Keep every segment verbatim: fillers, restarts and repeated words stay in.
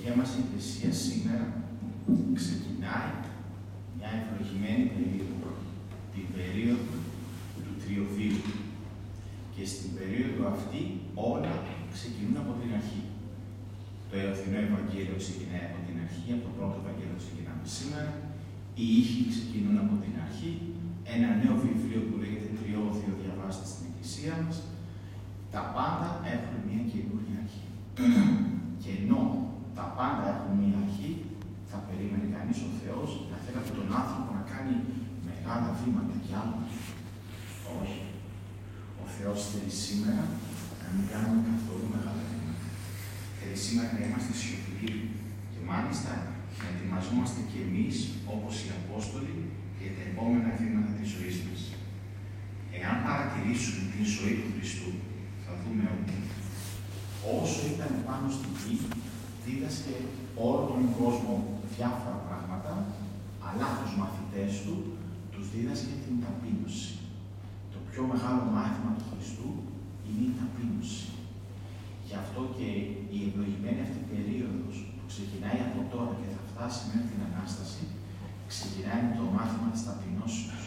λειτουργία μας η Εκκλησία σήμερα ξεκινάει μια ευλογημένη περίοδο, την περίοδο του Τριωδίου. Και στην περίοδο αυτή όλα ξεκινούν από την αρχή. Το Εωθινό Ευαγγέλιο ξεκινάει από την αρχή, από το πρώτο Ευαγγέλιο ξεκινάμε σήμερα. Οι ήχοι ξεκινούν από την αρχή. Ένα νέο βιβλίο που λέγεται Τριώδιο διαβάζεται στην Εκκλησία μας. Τα πάντα έχουν μια καινούργια αρχή. Και ενώ τα πάντα έχουν μια αρχή, θα περίμενε κανείς ο Θεός να θέλει από τον άνθρωπο να κάνει μεγάλα βήματα κι άλλα. Όχι. Ο Θεός θέλει σήμερα να μην κάνουμε καθόλου μεγάλα βήματα. Θέλει σήμερα να είμαστε σιωπηροί και μάλιστα να ετοιμαζόμαστε κι εμείς, όπως οι Απόστολοι, για τα επόμενα βήματα της ζωής μας. Εάν παρατηρήσουμε την ζωή του Χριστού, θα δούμε ότι όσο ήταν πάνω στην γη, δίδασκε όλο τον κόσμο διάφορα πράγματα, αλλά τους μαθητές του τους δίδασκε την ταπείνωση. Το πιο μεγάλο μάθημα του Χριστού είναι η ταπείνωση. Γι' αυτό και η ευλογημένη αυτή περίοδος που ξεκινάει από τώρα και θα φτάσει μέχρι την Ανάσταση, ξεκινάει με το μάθημα της ταπεινώσεως.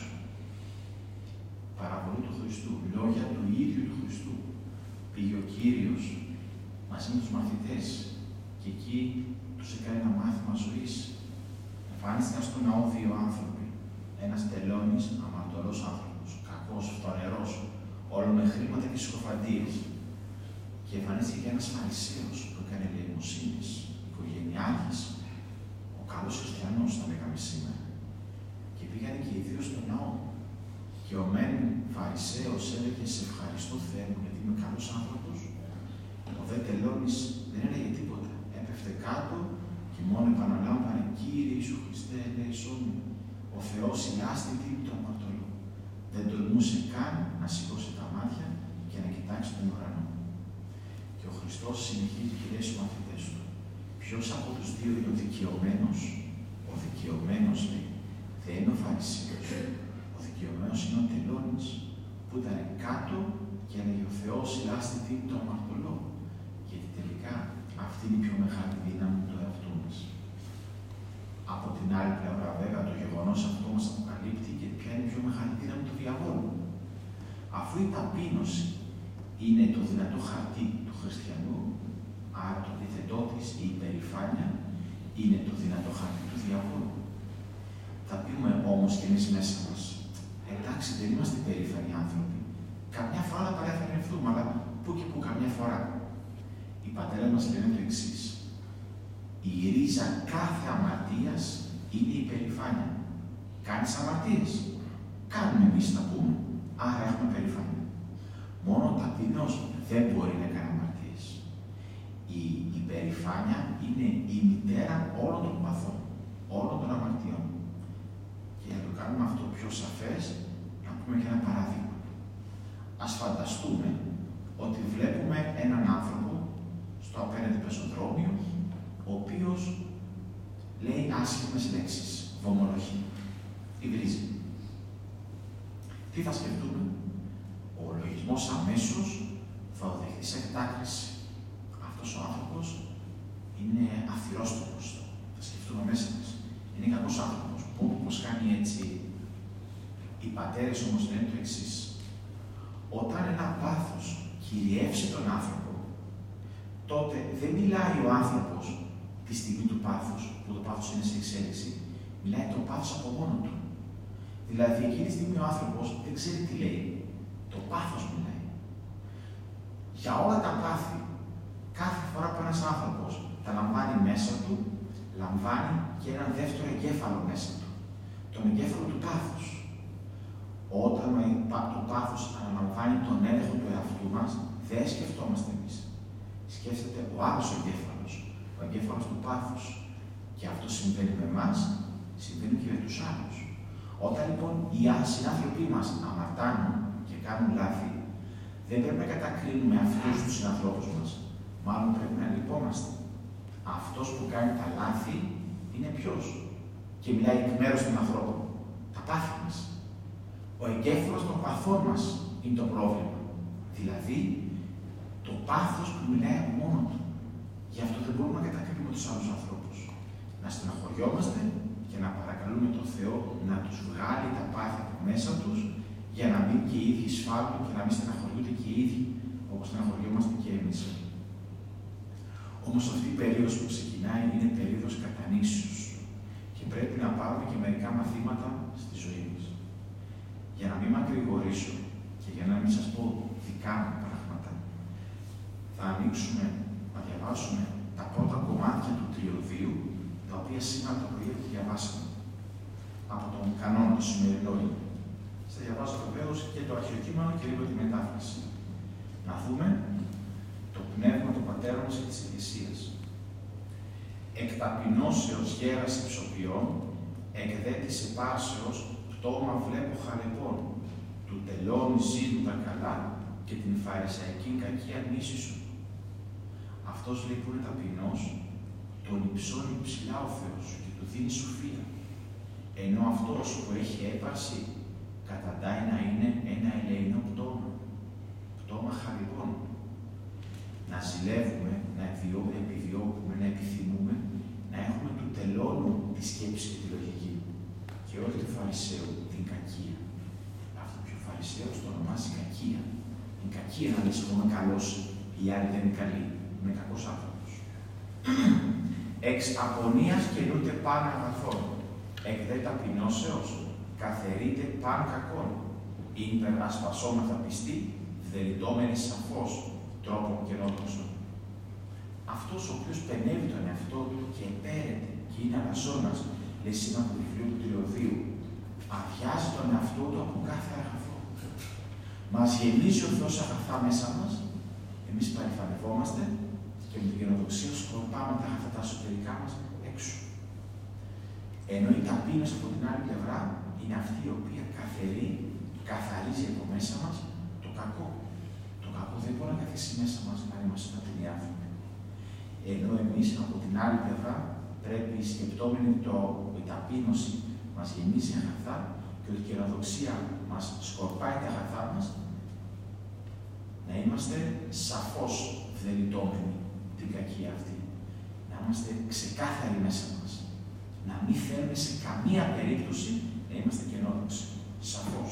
Παραβολή του Χριστού, λόγια του ίδιου του Χριστού. Πήγε ο Κύριος μαζί με τους μαθητές και εκεί τους έκανε ένα μάθημα ζωής. Εμφάνιστηκαν στον ναό δύο άνθρωποι. Ένας τελώνης, αμαρτωλός άνθρωπος, κακός, φθονερός, όλο με χρήματα και συκοφαντίες. Και εμφανίστηκε και ένας Φαρισαίος που έκανε ελεημοσύνης, οικογενειάρχης, ο καλός χριστιανός, θα λέγαμε σήμερα. Και πήγανε και οι δύο στον ναό. Και ο μεν Φαρισαίος έλεγε: «Σε ευχαριστώ, Θεέ μου, γιατί είμαι καλός άνθρωπος». Ο δε τελώνης δεν έλεγε τίποτα. Έπεφτε κάτω και μόνο επαναλάμβανε: «Κύριε Ιησού Χριστέ, ελέησόν με». Ο Θεός ηλάστη τίμη του αμαρτωλού. Δεν τολμούσε καν να σηκώσει τα μάτια και να κοιτάξει τον ουρανό. Και ο Χριστός συνεχίζει και λέει στους μαθητές του: «Ποιος από τους δύο είναι ο δικαιωμένος?» Ο δικαιωμένος, λέει, δεν είναι ο Φαρισαίος. Ο δικαιωμένος είναι ο τελώνης που ήταν κάτω και έλεγε: «Ο Θεός ηλάστη τίμη του αμαρτωλού». Γιατί τελικά αυτή είναι η πιο μεγάλη δύναμη του εαυτού μας. Από την άλλη πλευρά, βέβαια, το γεγονός αυτό μας αποκαλύπτει και ποια είναι η πιο μεγάλη δύναμη του διαβόλου. Αφού η ταπείνωση είναι το δυνατό χαρτί του χριστιανού, άρα το αντίθετό της, η υπερηφάνεια, είναι το δυνατό χαρτί του διαβόλου. Θα πούμε όμως και εμείς μέσα μας: εντάξει, δεν είμαστε υπερήφανοι άνθρωποι. Καμιά φορά θα παρεθανευτούμε, αλλά που και που καμιά φορά. Οι πατέρες μας λένε το εξής: η ρίζα κάθε αμαρτίας είναι η υπερηφάνεια. Κάνεις αμαρτίες. Κάνουμε εμείς να πούμε. Άρα έχουμε περηφάνεια. Μόνο ο ταπεινός δεν μπορεί να κάνει αμαρτίες. Η υπερηφάνεια είναι η μητέρα όλων των παθών, όλων των αμαρτιών. Και για να το κάνουμε αυτό πιο σαφές, να πούμε και ένα παράδειγμα. Ας φανταστούμε ότι βλέπουμε έναν άνθρωπο στο απέναντι πεζοδρόμιο, ο οποίος λέει άσχημες λέξεις, βομολογεί, υβρίζει. Τι θα σκεφτούμε? Ο λογισμός αμέσως θα οδηγηθεί σε κατάκριση. Αυτός ο άνθρωπος είναι αθυρόστομος. Θα σκεφτούμε μέσα μας. Είναι κακός άνθρωπος. Πώς κάνει έτσι? Οι πατέρες όμως λένε το εξής: όταν ένα πάθος κυριεύσει τον άνθρωπο, τότε δεν μιλάει ο άνθρωπος τη στιγμή του πάθους, που το πάθος είναι σε εξέλιξη, μιλάει το πάθος από μόνο του. Δηλαδή, εκείνη τη στιγμή ο άνθρωπος δεν ξέρει τι λέει. Το πάθος μιλάει. Για όλα τα πάθη, κάθε φορά που ένας άνθρωπος τα λαμβάνει μέσα του, λαμβάνει και έναν δεύτερο εγκέφαλο μέσα του. Τον εγκέφαλο του πάθους. Όταν το πάθος αναλαμβάνει τον έλεγχο του εαυτού μας, δεν σκεφτόμαστε εμείς. Σκέφτεται ο άλλος εγκέφαλος, ο εγκέφαλος του πάθους. Και αυτό συμβαίνει με εμάς, συμβαίνει και με τους άλλους. Όταν λοιπόν οι συνάνθρωποι μας αμαρτάνουν και κάνουν λάθη, δεν πρέπει να κατακρίνουμε αυτούς τους συνανθρώπους μας. Μάλλον πρέπει να λυπόμαστε. Αυτός που κάνει τα λάθη είναι ποιος? Και μιλάει εκ μέρους των ανθρώπων. Τα πάθη μας. Ο εγκέφαλος των παθών μας είναι το πρόβλημα. Δηλαδή, το πάθος που μιλάει από μόνο του. Γι' αυτό δεν μπορούμε να κατακρίνουμε τους άλλους ανθρώπους. Να στεναχωριόμαστε και να παρακαλούμε τον Θεό να τους βγάλει τα πάθη από μέσα τους, για να μην και οι ίδιοι σφάλουν και να μην στεναχωριούνται και οι ίδιοι, όπως στεναχωριόμαστε και εμείς. Όμως αυτή η περίοδος που ξεκινάει είναι περίοδος κατανήξεως και πρέπει να πάρουμε και μερικά μαθήματα στη ζωή μας. Για να μην μακρηγορήσω και για να μην σας πω δικά μου πράγματα, θα ανοίξουμε, να διαβάσουμε τα πρώτα κομμάτια του τριωδίου, τα οποία σήμερα το πρωί διαβάσαμε από τον κανόνα του σημερινού. Θα διαβάσω βεβαίως και το αρχαιοκείμενο και λίγο τη μετάφραση. Να δούμε το πνεύμα των πατέρων μας και της Εκκλησίας. Εκ ταπεινώσεως γέρας υψοποιών, εκ δε της επάσεως πτώμα βλέπω χαλεπών, του τελώνει ζήτου τα καλά και την φαρισαϊκή κακία μίση σου. Αυτός λέει που είναι ταπεινός, τον υψώνει ψηλά ο Θεός και του δίνει σοφία. Ενώ αυτός που έχει έπαρση καταντάει να είναι ένα ελεεινό πτώμα, πτώμα χαλεπών. Να ζηλεύουμε, να επιδιώκουμε, να επιθυμούμε, να έχουμε του τελώνου τη σκέψη και τη λογική. Και όχι του Φαρισαίου, την κακία. Αυτό που ο Φαρισαίος το ονομάζει κακία. Είναι κακία να λες εγώ είμαι καλός, οι άλλοι δεν είναι καλοί. Είμαι κακός άνθρωπος. Εξ απονίας καινούται πάνω αγαθών. Εκ δε ταπεινώσεως καθερείται παν κακόν. Ήνπερ ασπασόμαθα πιστοί, δεριτώμενοι σαφώς τρόπον καινόδοξων. Αυτός ο οποίος πενεύει τον εαυτό του και επέρεται και είναι αγασώνας, λέει σήμερα το βιβλίο του Τριωδίου, αδειάζει τον εαυτό του από κάθε αγαθό. Μας γεμίζει ο Θεός αγαθά μέσα μας, εμείς παρεμφανευόμαστε και με την καινοδοξία σκορπάμε τα αγαθά τα εσωτερικά μας έξω. Ενώ η ταπείνωση από την άλλη πλευρά είναι αυτή η οποία καθαρεί, καθαρίζει από μέσα μας το κακό. Το κακό δεν μπορεί να καθίσει μέσα μας να είμαστε ταπεινοί άνθρωποι. Ενώ εμείς από την άλλη πλευρά πρέπει σκεπτόμενοι το, η ταπείνωση μας γεμίζει αγαθά και ότι η καινοδοξία μας σκορπάει τα αγαθά μας, να είμαστε σαφώς δελειτώμενοι την κακία αυτή. Να είμαστε ξεκάθαροι μέσα μας. Να μην θέλουμε σε καμία περίπτωση να είμαστε καινόδοξοι. Σαφώς.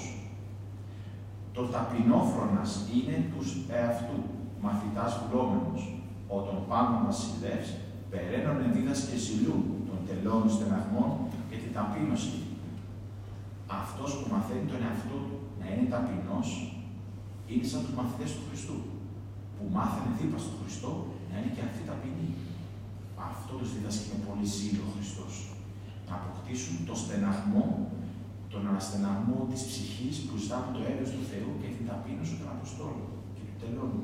Το ταπεινόφρονας είναι τους εαυτού, μαθητάς βουλόμενος, όταν πάνω βασιλεύς, περαίνον ενδίδας και ζηλού, των τελών στεναγμών και την ταπείνωση. Αυτός που μαθαίνει τον εαυτό του να είναι ταπεινός, είναι σαν τους μαθητές του Χριστού, που μάθανε δίπλα στον Χριστό να είναι και αυτοί ταπεινοί. Αυτό τους δίδασκε με πολύ ζήλο ο Χριστός. Να αποκτήσουν το στεναγμό, τον αναστεναγμό της ψυχής που ζητάμε το έλεος του Θεού και την ταπείνωση των Αποστόλων και του τελώνου.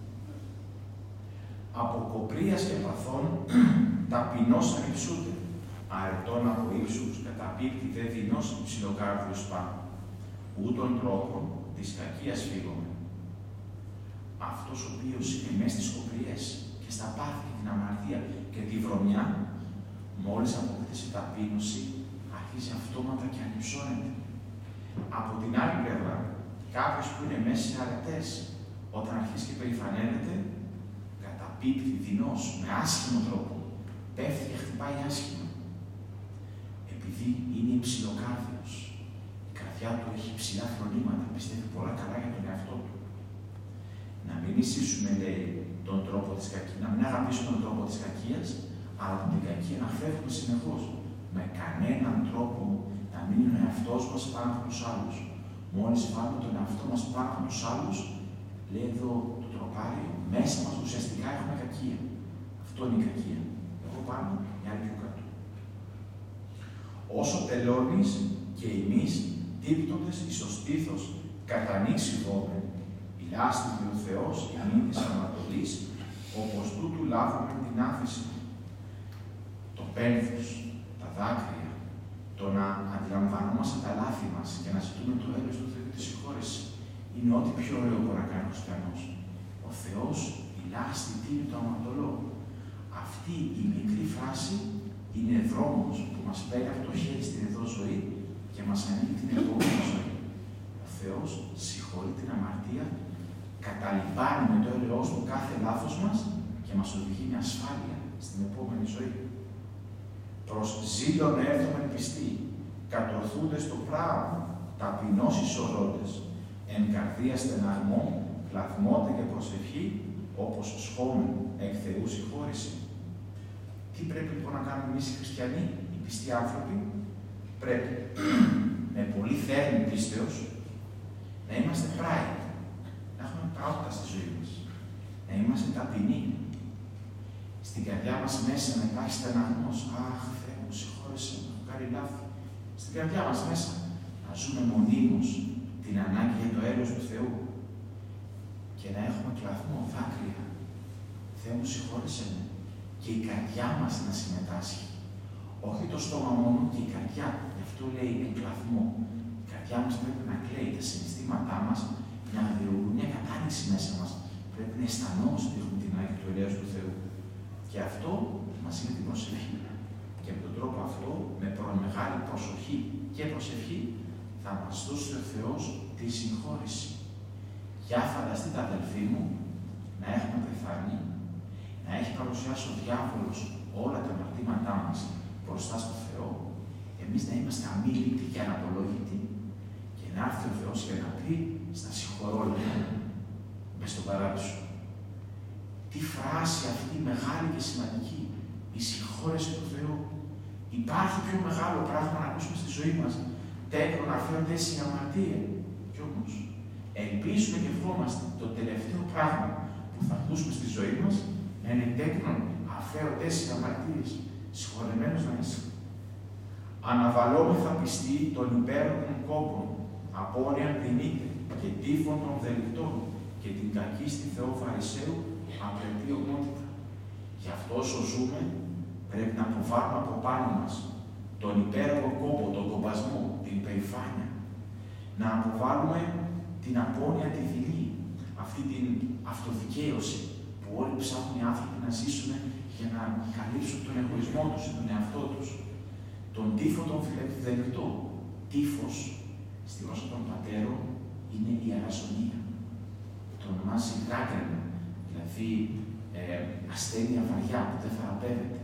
Από κοπρίας και παθών ταπεινός ανυψούνται. Αρετών από ύψους καταπίπτει δε δεινός υψηλοκάρδιος πάνω. Ούτων τρόπων της κακίας φύγομαι. Αυτός ο οποίος είναι μέσα στις κοπριές και στα πάθη και την αμαρτία και τη βρωμιά, μόλις αποκτήσει ταπείνωση, αρχίζει αυτόματα και ανυψώνεται. Από την άλλη πλευρά, κάποιος που είναι μέσα σε αρετές, όταν αρχίζει και περηφανεύεται, καταπίπτει δεινός, με άσχημο τρόπο. Πέφτει και χτυπάει άσχημα. Επειδή είναι υψηλοκάρδιος, η καρδιά του έχει ψηλά φρονήματα, πιστεύει πολλά καλά για τον εαυτό του. Να μην μισήσουμε, λέει, τον τρόπο της κακίας, να μην αγαπήσουμε τον τρόπο της κακίας, αλλά από την κακία να φεύγουμε συνεχώς. Με κανέναν τρόπο να μην είναι ο εαυτός μας πάνω από τους άλλους. Μόλις βάλουμε τον εαυτό μας πάνω από τους άλλους, λέει εδώ το τροπάριο, μέσα μας ουσιαστικά έχουμε κακία. Αυτό είναι η κακία. Εγώ πάνω, μια άλλη πιο κάτω. Όσο τελώνεις και εμείς, τύπτοντες εις το στήθος, κατανοίξει βόμεν, η λάστη του Θεός, η μνήμη της Ανατολής, όπως τούτου λάβουμε την άφηση. Το πένθος, τα δάκρυα, το να αντιλαμβανόμαστε τα λάθη μας και να ζητούμε το έλεος του Θεού και τη συγχώρεση, είναι ό,τι πιο ωραίο μπορεί να κάνει ο χριστιανός. Ο Θεός, η λάστη, τίνει το αμαρτωλό. Αυτή η μικρή φράση είναι δρόμος που μας παίρνει από το χέρι στην εδώ ζωή και μας ανοίγει την επόμενη ζωή. Ο Θεός συγχωρεί την αμαρτία, καταλυπάνει με το έλεος του κάθε λάθος μας και μας οδηγεί με ασφάλεια στην επόμενη ζωή. Προς ζήλον έρθομεν πιστοί, κατορθούνται στο πράγμα, ταπεινώς ισορρόντες, εν καρδία στεναρμών, κλαθμότε και προσευχή, όπως σχόμεν εκ Θεού συγχώρηση. Τι πρέπει λοιπόν να κάνουμε εμείς οι χριστιανοί, οι πιστοί άνθρωποι? Πρέπει με πολύ θέρμη πίστεως να είμαστε πράοι, να έχουμε πράουτα στη ζωή μας, να είμαστε ταπεινοί. Στην καρδιά μας μέσα να υπάρχει στεναρμός. Αχ, Θεέ μου, συγχώρεσαι, έχω κάνει λάθη. Στην καρδιά μας μέσα να ζούμε μονίμως την ανάγκη για το έλεος του Θεού και να έχουμε κλαθμό, δάκρυα. Θεέ μου, συγχώρεσαι με. Και η καρδιά μας να συμμετάσχει. Όχι το στόμα μόνο, και η καρδιά. Γι' αυτό λέει εν κλαθμό. Η καρδιά μας πρέπει να κλαίει, τα συναισθήματά μας να δημιουργούν μια κατάνοιξη μέσα μας. Πρέπει να αισθανόμαστε ότι έχουμε την ανάγκη του ελέους του Θεού. Και αυτό μαζί με την προσευχή. Και με τον τρόπο αυτό, με μεγάλη προσοχή και προσευχή, θα μας δώσει ο Θεός τη συγχώρεση. Για φανταστείτε, αδελφοί μου, να έχουμε πεθάνει, να έχει παρουσιάσει ο διάβολος όλα τα αμαρτήματά μας μπροστά στο Θεό, εμείς να είμαστε αμήλικτοι και αναπολόγητοι, και να έρθει ο Θεός και να πει: στα συγχωρώ, λοιπόν, μες στον παράδεισο. Τι φράση αυτή μεγάλη και σημαντική, η συγχώρεση του Θεού. Υπάρχει πιο μεγάλο πράγμα να ακούσουμε στη ζωή μας? Τέκνο να φέρονται η αμαρτία. Κι όμως, ελπίζουμε και ευχόμαστε το τελευταίο πράγμα που θα ακούσουμε στη ζωή μας να είναι τέκνον αφαίρονται οι αμαρτίες. Συγχωρεμένος να είσαι. Αναβαλόμεθα πιστοί των υπέρων των κόπων, απόρριαν δυνείτε και τύφων των δελικτών και την κακή στη Θεό Φαρισαίου απρεπή ομότητα. Γι' αυτό όσο ζούμε, πρέπει να αποβάλουμε από πάνω μας τον υπέροχο κόπο, τον κομπασμό, την υπερηφάνεια. Να αποβάλουμε την απώλεια, τη δειλή, αυτή την αυτοδικαίωση που όλοι ψάχνουν οι άνθρωποι να ζήσουν για να καλύψουν τον εγωισμό τους, τον εαυτό τους. Τον τύφο των φιλελευθερικών. Τύφος στη γλώσσα των πατέρων είναι η αραζονία. Το ονομάζει γράγκρανα, δηλαδή ε, ασθένεια βαριά που δεν θεραπεύεται,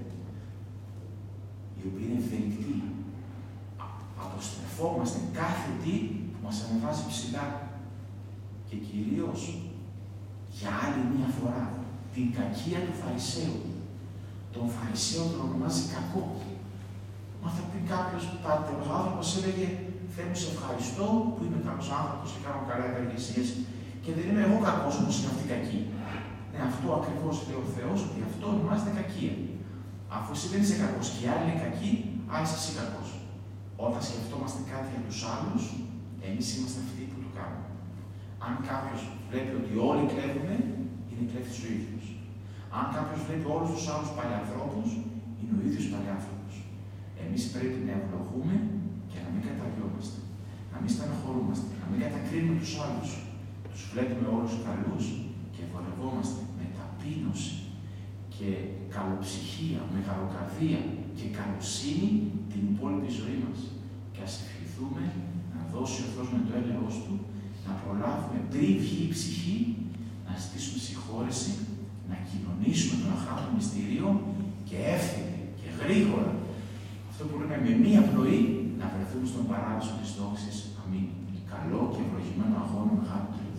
η οποία είναι ευδελικτή. Αποστρεφόμαστε κάθε τι που μας ανεβάζει ψηλά. Και κυρίως, για άλλη μία φορά, την κακία του Φαρισαίου. Τον Φαρισαίο τον ονομάζει κακό. Μα θα πει κάποιος πατέρος άνθρωπος, έλεγε: Θεέ μου, σε ευχαριστώ που είμαι καλός άνθρωπος και κάνω καλά εργασίες και δεν είμαι εγώ κακός όπως είναι αυτή κακή. Ναι, αυτό ακριβώς λέει ο Θεός, ότι αυτό ονομάζεται κακία. Αφού εσύ δεν είσαι κακός και οι άλλοι είναι κακοί, α, είσαι εσύ κακός. Όταν σκεφτόμαστε κάτι για τους άλλους, εμείς είμαστε αυτοί που το κάνουμε. Αν κάποιος βλέπει ότι όλοι κλέβουν, είναι κλέφτης ο ίδιος. Αν κάποιος βλέπει όλους τους άλλους παλιανθρώπους, είναι ο ίδιος παλιάνθρωπος. Εμείς πρέπει να ευλογούμε και να μην καταδιόμαστε. Να μην στεναχωρούμαστε, να μην κατακρίνουμε τους άλλους. Τους βλέπουμε όλους καλούς και βολευόμαστε με ταπείνωση και καλοψυχία, μεγαλοκαρδία και καλοσύνη την υπόλοιπη ζωή μας. Και ας ευχηθούμε να δώσει ο Θεός με το έλεος Του να προλάβουμε πριν βγει η ψυχή, να ζητήσουμε συγχώρεση, να κοινωνήσουμε τον αχάριστο μυστήριο και εύθυνα και γρήγορα, αυτό που λέμε με μία πνοή, να βρεθούμε στον παράδεισο της δόξης. Αμήν. Καλό και ευλογημένο αγώνα μεγάλο.